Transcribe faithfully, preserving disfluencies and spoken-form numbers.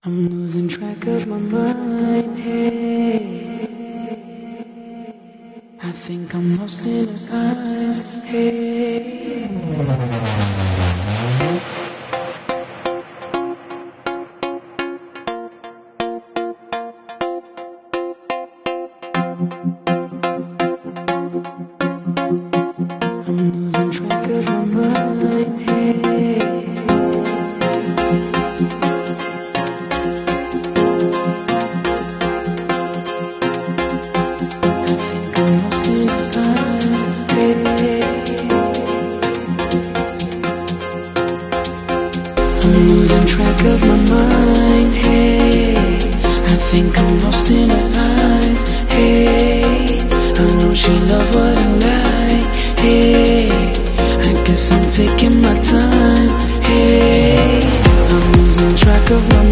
I'm losing track of my mind, hey. I think I'm lost in her eyes, hey. I'm losing track of my mind, hey. I'm losing track of my mind, hey. I think I'm lost in